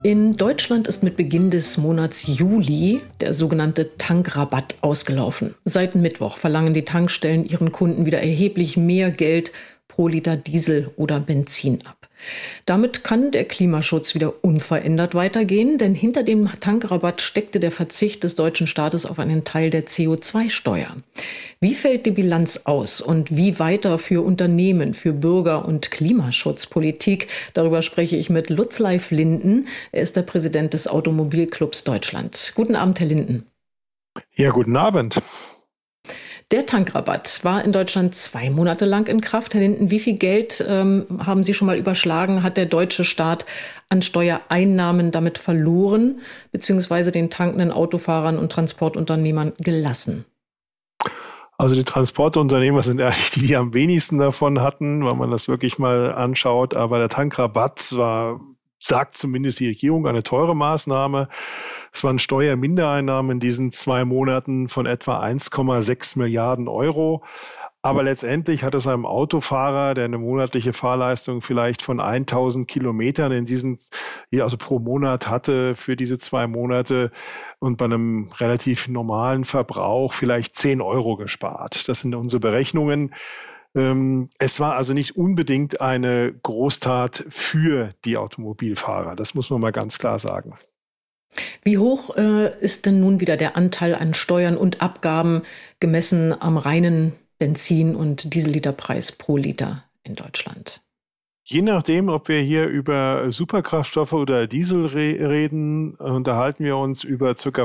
In Deutschland ist mit Beginn des Monats Juli der sogenannte Tankrabatt ausgelaufen. Seit Mittwoch verlangen die Tankstellen ihren Kunden wieder erheblich mehr Geld pro Liter Diesel oder Benzin ab. Damit kann der Klimaschutz wieder unverändert weitergehen, denn hinter dem Tankrabatt steckte der Verzicht des deutschen Staates auf einen Teil der CO2-Steuer. Wie fällt die Bilanz aus und wie weiter für Unternehmen, für Bürger und Klimaschutzpolitik? Darüber spreche ich mit Lutz-Leif Linden. Er ist der Präsident des Automobilclubs Deutschland. Guten Abend, Herr Linden. Ja, guten Abend. Der Tankrabatt war in Deutschland 2 Monate lang in Kraft. Herr Linden, wie viel Geld haben Sie schon mal überschlagen, hat der deutsche Staat an Steuereinnahmen damit verloren, beziehungsweise den tankenden Autofahrern und Transportunternehmern gelassen? Also die Transportunternehmer sind eigentlich die, die am wenigsten davon hatten, wenn man das wirklich mal anschaut. Aber der Tankrabatt war, sagt zumindest die Regierung, eine teure Maßnahme. Es waren Steuermindereinnahmen in diesen 2 Monaten von etwa 1,6 Milliarden Euro. Aber letztendlich hat es einem Autofahrer, der eine monatliche Fahrleistung vielleicht von 1000 Kilometern also pro Monat hatte für diese 2 Monate und bei einem relativ normalen Verbrauch vielleicht 10 Euro gespart. Das sind unsere Berechnungen. Es war also nicht unbedingt eine Großtat für die Automobilfahrer. Das muss man mal ganz klar sagen. Wie hoch ist denn nun wieder der Anteil an Steuern und Abgaben gemessen am reinen Benzin- und Dieselliterpreis pro Liter in Deutschland? Je nachdem, ob wir hier über Superkraftstoffe oder Diesel reden, unterhalten wir uns über ca.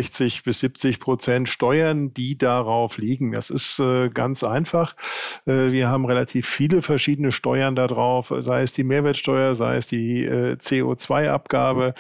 65-70% Steuern, die darauf liegen. Das ist ganz einfach. Wir haben relativ viele verschiedene Steuern darauf, sei es die Mehrwertsteuer, sei es die CO2-Abgabe.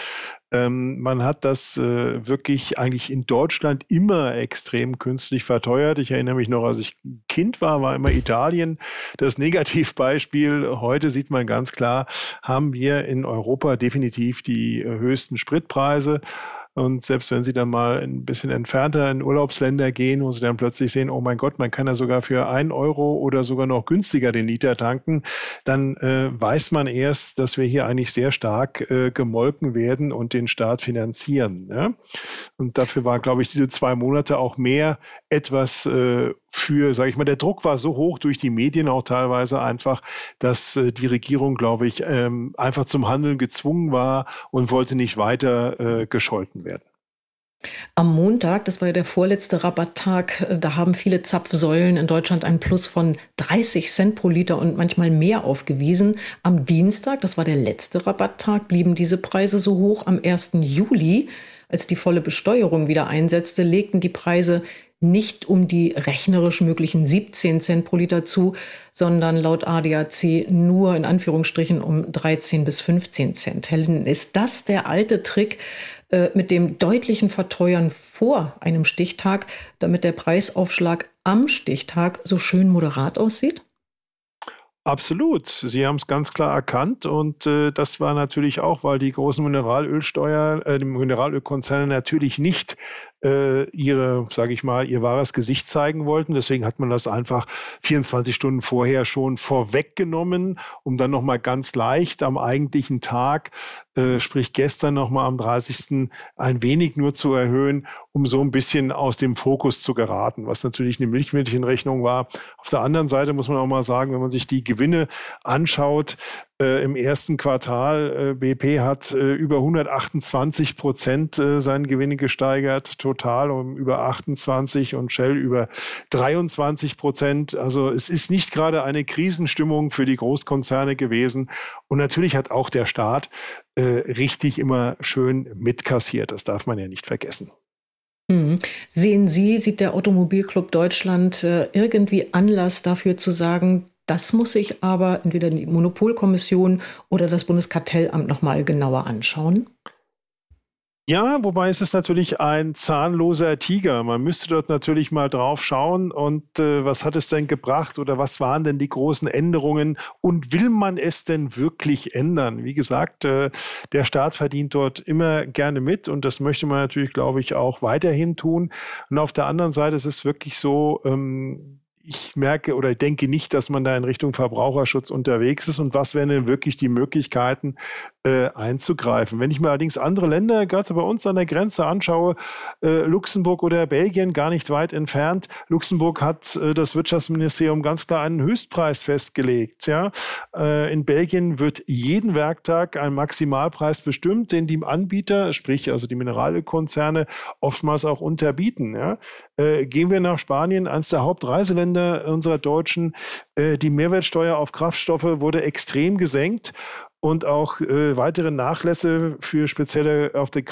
Man hat das wirklich eigentlich in Deutschland immer extrem künstlich verteuert. Ich erinnere mich noch, als ich Kind war immer Italien das Negativbeispiel. Heute sieht man ganz klar, haben wir in Europa definitiv die höchsten Spritpreise. Und selbst wenn Sie dann mal ein bisschen entfernter in Urlaubsländer gehen, wo Sie dann plötzlich sehen, oh mein Gott, man kann ja sogar für 1 Euro oder sogar noch günstiger den Liter tanken, dann weiß man erst, dass wir hier eigentlich sehr stark gemolken werden und den Staat finanzieren. Ja? Und dafür war, glaube ich, diese 2 Monate auch mehr etwas sage ich mal, der Druck war so hoch durch die Medien auch teilweise einfach, dass die Regierung, glaube ich, einfach zum Handeln gezwungen war und wollte nicht weiter gescholten werden. Am Montag, das war ja der vorletzte Rabatttag, da haben viele Zapfsäulen in Deutschland einen Plus von 30 Cent pro Liter und manchmal mehr aufgewiesen. Am Dienstag, das war der letzte Rabatttag, blieben diese Preise so hoch. Am 1. Juli, als die volle Besteuerung wieder einsetzte, legten die Preise nicht um die rechnerisch möglichen 17 Cent pro Liter zu, sondern laut ADAC nur in Anführungsstrichen um 13 bis 15 Cent. Herr Linden, ist das der alte Trick mit dem deutlichen Verteuern vor einem Stichtag, damit der Preisaufschlag am Stichtag so schön moderat aussieht? Absolut. Sie haben es ganz klar erkannt und das war natürlich auch, weil die großen die Mineralölkonzerne natürlich nicht ihr wahres Gesicht zeigen wollten. Deswegen hat man das einfach 24 Stunden vorher schon vorweggenommen, um dann nochmal ganz leicht am eigentlichen Tag, sprich gestern nochmal am 30. ein wenig nur zu erhöhen, um so ein bisschen aus dem Fokus zu geraten, was natürlich eine Milchmädchenrechnung war. Auf der anderen Seite muss man auch mal sagen, wenn man sich die Gewinne anschaut, im ersten Quartal, BP hat über 128% seine Gewinne gesteigert, total um über 28 und Shell über 23%. Also es ist nicht gerade eine Krisenstimmung für die Großkonzerne gewesen. Und natürlich hat auch der Staat richtig immer schön mitkassiert. Das darf man ja nicht vergessen. Sieht der Automobilclub Deutschland irgendwie Anlass dafür zu sagen, das muss sich aber entweder die Monopolkommission oder das Bundeskartellamt noch mal genauer anschauen? Ja, wobei es ist natürlich ein zahnloser Tiger. Man müsste dort natürlich mal drauf schauen und was hat es denn gebracht oder was waren denn die großen Änderungen und will man es denn wirklich ändern? Wie gesagt, der Staat verdient dort immer gerne mit und das möchte man natürlich, glaube ich, auch weiterhin tun. Und auf der anderen Seite ist es wirklich so, ich merke oder denke nicht, dass man da in Richtung Verbraucherschutz unterwegs ist. Und was wären denn wirklich die Möglichkeiten, einzugreifen? Wenn ich mir allerdings andere Länder, gerade bei uns an der Grenze anschaue, Luxemburg oder Belgien, gar nicht weit entfernt. Luxemburg hat das Wirtschaftsministerium ganz klar einen Höchstpreis festgelegt. Ja? In Belgien wird jeden Werktag ein Maximalpreis bestimmt, den die Anbieter, sprich also die Mineralölkonzerne, oftmals auch unterbieten. Ja? Gehen wir nach Spanien, eines der Hauptreiseländer unserer Deutschen, die Mehrwertsteuer auf Kraftstoffe wurde extrem gesenkt. Und auch weitere Nachlässe für spezielle auf die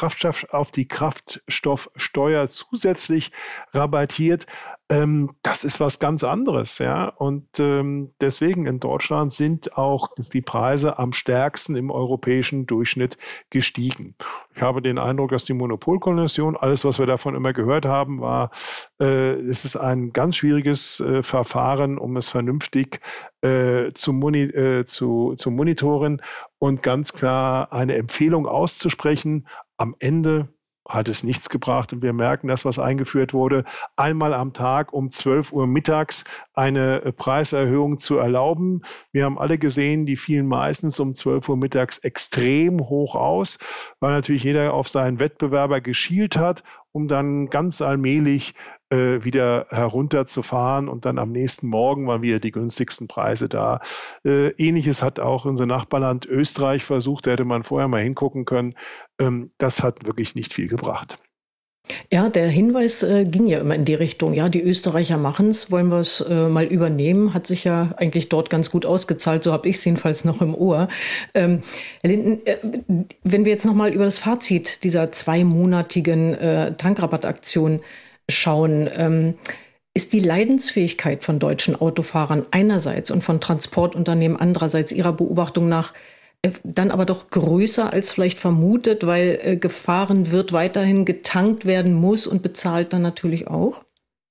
Kraftstoffsteuer zusätzlich rabattiert. Das ist was ganz anderes, ja. Und deswegen in Deutschland sind auch die Preise am stärksten im europäischen Durchschnitt gestiegen. Ich habe den Eindruck, dass die Monopolkommission, alles, was wir davon immer gehört haben, war, es ist ein ganz schwieriges Verfahren, um es vernünftig zu monitoren und ganz klar eine Empfehlung auszusprechen. Am Ende hat es nichts gebracht und wir merken, dass was eingeführt wurde, einmal am Tag um 12 Uhr mittags eine Preiserhöhung zu erlauben. Wir haben alle gesehen, die fielen meistens um 12 Uhr mittags extrem hoch aus, weil natürlich jeder auf seinen Wettbewerber geschielt hat, um dann ganz allmählich wieder herunterzufahren und dann am nächsten Morgen waren wieder die günstigsten Preise da. Ähnliches hat auch unser Nachbarland Österreich versucht, da hätte man vorher mal hingucken können. Das hat wirklich nicht viel gebracht. Ja, der Hinweis ging ja immer in die Richtung, ja, die Österreicher machen es, wollen wir es mal übernehmen, hat sich ja eigentlich dort ganz gut ausgezahlt, so habe ich es jedenfalls noch im Ohr. Herr Linden, wenn wir jetzt nochmal über das Fazit dieser zweimonatigen Tankrabattaktion schauen, ist die Leidensfähigkeit von deutschen Autofahrern einerseits und von Transportunternehmen andererseits Ihrer Beobachtung nach dann aber doch größer als vielleicht vermutet, weil gefahren wird, weiterhin getankt werden muss und bezahlt dann natürlich auch?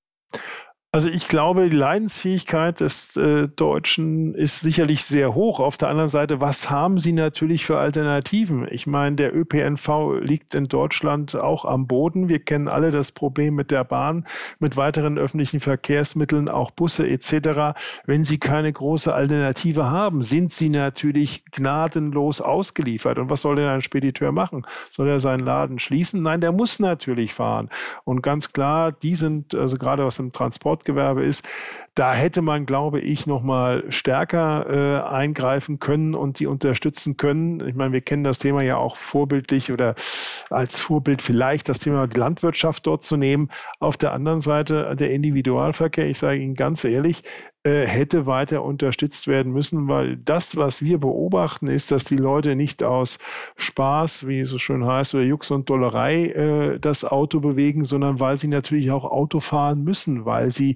Also ich glaube, die Leidensfähigkeit des Deutschen ist sicherlich sehr hoch. Auf der anderen Seite, was haben sie natürlich für Alternativen? Ich meine, der ÖPNV liegt in Deutschland auch am Boden. Wir kennen alle das Problem mit der Bahn, mit weiteren öffentlichen Verkehrsmitteln, auch Busse etc. Wenn sie keine große Alternative haben, sind sie natürlich gnadenlos ausgeliefert. Und was soll denn ein Spediteur machen? Soll er seinen Laden schließen? Nein, der muss natürlich fahren. Und ganz klar, die sind, also gerade was im Transportgewerbe ist, da hätte man, glaube ich, noch mal stärker eingreifen können und die unterstützen können. Ich meine, wir kennen das Thema ja auch vorbildlich oder als Vorbild vielleicht das Thema die Landwirtschaft dort zu nehmen. Auf der anderen Seite der Individualverkehr, ich sage Ihnen ganz ehrlich, hätte weiter unterstützt werden müssen, weil das, was wir beobachten, ist, dass die Leute nicht aus Spaß, wie es so schön heißt, oder Jux und Dollerei das Auto bewegen, sondern weil sie natürlich auch Auto fahren müssen, weil sie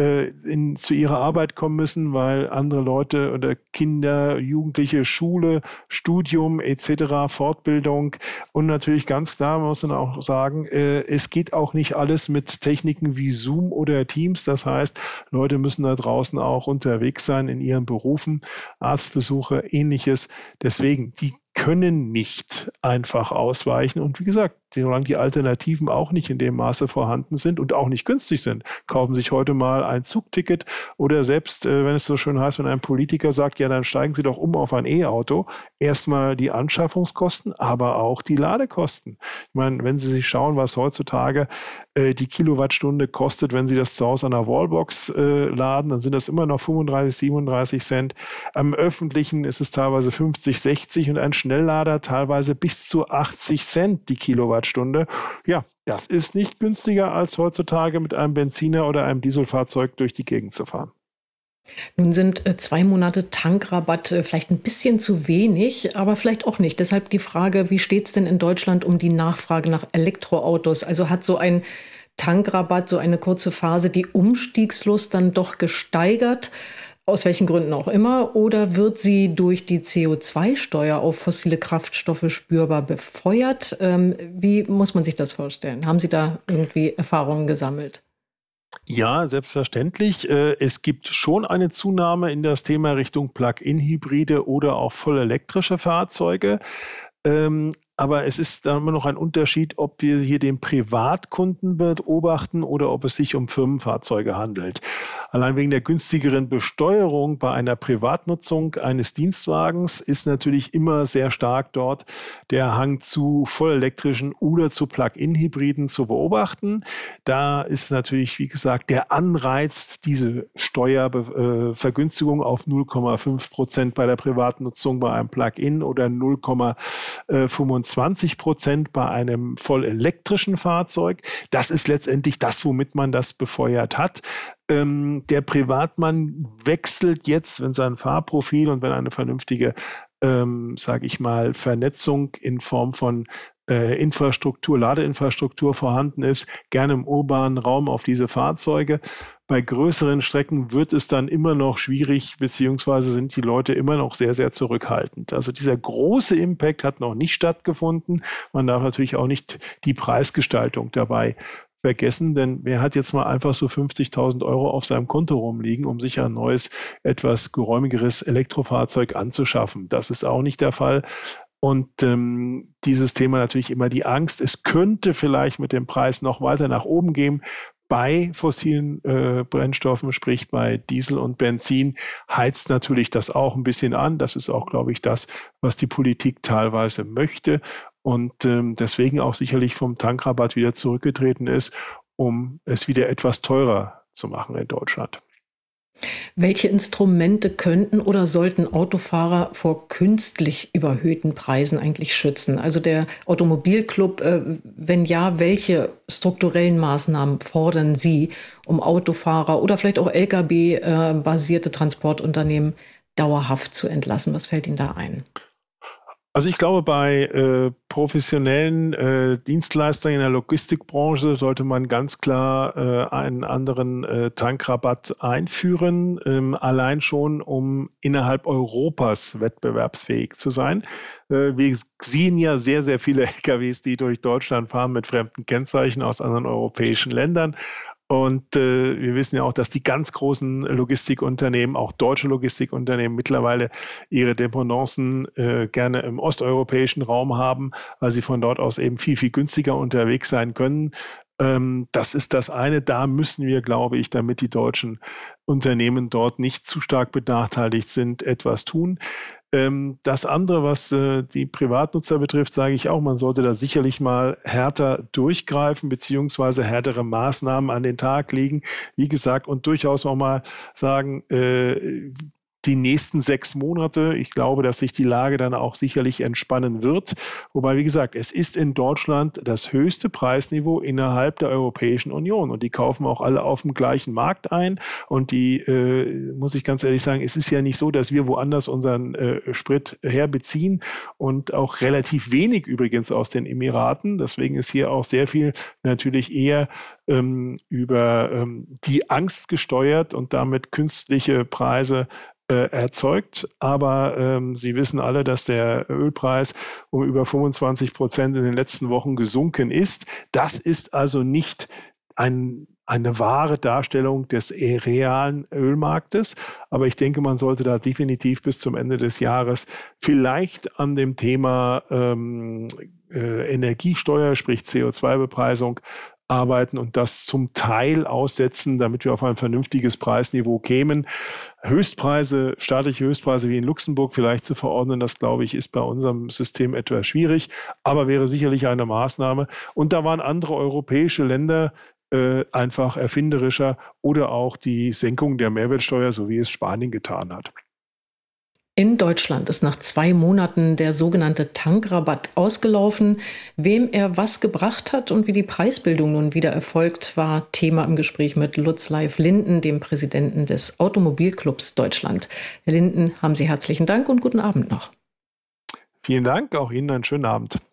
zu ihrer Arbeit kommen müssen, weil andere Leute oder Kinder, Jugendliche, Schule, Studium etc., Fortbildung und natürlich ganz klar, man muss dann auch sagen, es geht auch nicht alles mit Techniken wie Zoom oder Teams. Das heißt, Leute müssen da draußen auch unterwegs sein in ihren Berufen, Arztbesuche, ähnliches. Deswegen, die können nicht einfach ausweichen. Und wie gesagt, solange die Alternativen auch nicht in dem Maße vorhanden sind und auch nicht günstig sind, kaufen sich heute mal ein Zugticket oder selbst, wenn es so schön heißt, wenn ein Politiker sagt, ja, dann steigen Sie doch um auf ein E-Auto, erstmal die Anschaffungskosten, aber auch die Ladekosten. Ich meine, wenn Sie sich schauen, was heutzutage die Kilowattstunde kostet, wenn Sie das zu Hause an der Wallbox laden, dann sind das immer noch 35, 37 Cent. Am öffentlichen ist es teilweise 50, 60 und ein Schnelllader teilweise bis zu 80 Cent die Kilowattstunde. Ja, das ist nicht günstiger, als heutzutage mit einem Benziner oder einem Dieselfahrzeug durch die Gegend zu fahren. Nun sind 2 Monate Tankrabatt vielleicht ein bisschen zu wenig, aber vielleicht auch nicht. Deshalb die Frage, wie steht es denn in Deutschland um die Nachfrage nach Elektroautos? Also hat so ein Tankrabatt, so eine kurze Phase, die Umstiegslust dann doch gesteigert? Aus welchen Gründen auch immer, oder wird sie durch die CO2-Steuer auf fossile Kraftstoffe spürbar befeuert? Wie muss man sich das vorstellen? Haben Sie da irgendwie Erfahrungen gesammelt? Ja, selbstverständlich. Es gibt schon eine Zunahme in das Thema Richtung Plug-in-Hybride oder auch voll elektrische Fahrzeuge. aber es ist da immer noch ein Unterschied, ob wir hier den Privatkunden beobachten oder ob es sich um Firmenfahrzeuge handelt. Allein wegen der günstigeren Besteuerung bei einer Privatnutzung eines Dienstwagens ist natürlich immer sehr stark dort der Hang zu vollelektrischen oder zu Plug-in-Hybriden zu beobachten. Da ist natürlich, wie gesagt, der Anreiz, diese Steuervergünstigung auf 0,5% bei der Privatnutzung bei einem Plug-in oder 0,25% bei einem vollelektrischen Fahrzeug. Das ist letztendlich das, womit man das befeuert hat. Der Privatmann wechselt jetzt, wenn sein Fahrprofil und wenn eine vernünftige, sage ich mal, Vernetzung in Form von Infrastruktur, Ladeinfrastruktur vorhanden ist, gerne im urbanen Raum auf diese Fahrzeuge. Bei größeren Strecken wird es dann immer noch schwierig, beziehungsweise sind die Leute immer noch sehr, sehr zurückhaltend. Also dieser große Impact hat noch nicht stattgefunden. Man darf natürlich auch nicht die Preisgestaltung dabei vergessen, denn wer hat jetzt mal einfach so 50.000 Euro auf seinem Konto rumliegen, um sich ein neues, etwas geräumigeres Elektrofahrzeug anzuschaffen? Das ist auch nicht der Fall. Und dieses Thema natürlich immer die Angst, es könnte vielleicht mit dem Preis noch weiter nach oben gehen. Bei fossilen Brennstoffen, sprich bei Diesel und Benzin, heizt natürlich das auch ein bisschen an. Das ist auch, glaube ich, das, was die Politik teilweise möchte und deswegen auch sicherlich vom Tankrabatt wieder zurückgetreten ist, um es wieder etwas teurer zu machen in Deutschland. Welche Instrumente könnten oder sollten Autofahrer vor künstlich überhöhten Preisen eigentlich schützen? Also der Automobilclub, wenn ja, welche strukturellen Maßnahmen fordern Sie, um Autofahrer oder vielleicht auch Lkw-basierte Transportunternehmen dauerhaft zu entlassen? Was fällt Ihnen da ein? Also ich glaube, bei professionellen Dienstleistern in der Logistikbranche sollte man ganz klar einen anderen Tankrabatt einführen, allein schon, um innerhalb Europas wettbewerbsfähig zu sein. Wir sehen ja sehr, sehr viele LKWs, die durch Deutschland fahren mit fremden Kennzeichen aus anderen europäischen Ländern. Und wir wissen ja auch, dass die ganz großen Logistikunternehmen, auch deutsche Logistikunternehmen, mittlerweile ihre Dependancen gerne im osteuropäischen Raum haben, weil sie von dort aus eben viel, viel günstiger unterwegs sein können. Das ist das eine. Da müssen wir, glaube ich, damit die deutschen Unternehmen dort nicht zu stark benachteiligt sind, etwas tun. Das andere, was die Privatnutzer betrifft, sage ich auch, man sollte da sicherlich mal härter durchgreifen, beziehungsweise härtere Maßnahmen an den Tag legen. Wie gesagt, und durchaus auch mal sagen, die nächsten 6 Monate. Ich glaube, dass sich die Lage dann auch sicherlich entspannen wird. Wobei, wie gesagt, es ist in Deutschland das höchste Preisniveau innerhalb der Europäischen Union. Und die kaufen auch alle auf dem gleichen Markt ein. Und die, muss ich ganz ehrlich sagen, es ist ja nicht so, dass wir woanders unseren Sprit herbeziehen und auch relativ wenig übrigens aus den Emiraten. Deswegen ist hier auch sehr viel natürlich eher über die Angst gesteuert und damit künstliche Preise erzeugt. Aber Sie wissen alle, dass der Ölpreis um über 25% in den letzten Wochen gesunken ist. Das ist also nicht eine wahre Darstellung des realen Ölmarktes. Aber ich denke, man sollte da definitiv bis zum Ende des Jahres vielleicht an dem Thema Energiesteuer, sprich CO2-Bepreisung, arbeiten und das zum Teil aussetzen, damit wir auf ein vernünftiges Preisniveau kämen. Höchstpreise, staatliche Höchstpreise wie in Luxemburg vielleicht zu verordnen, das glaube ich, ist bei unserem System etwas schwierig, aber wäre sicherlich eine Maßnahme. Und da waren andere europäische Länder einfach erfinderischer oder auch die Senkung der Mehrwertsteuer, so wie es Spanien getan hat. In Deutschland ist nach 2 Monaten der sogenannte Tankrabatt ausgelaufen. Wem er was gebracht hat und wie die Preisbildung nun wieder erfolgt, war Thema im Gespräch mit Lutz Leif Linden, dem Präsidenten des Automobilclubs Deutschland. Herr Linden, haben Sie herzlichen Dank und guten Abend noch. Vielen Dank, auch Ihnen einen schönen Abend.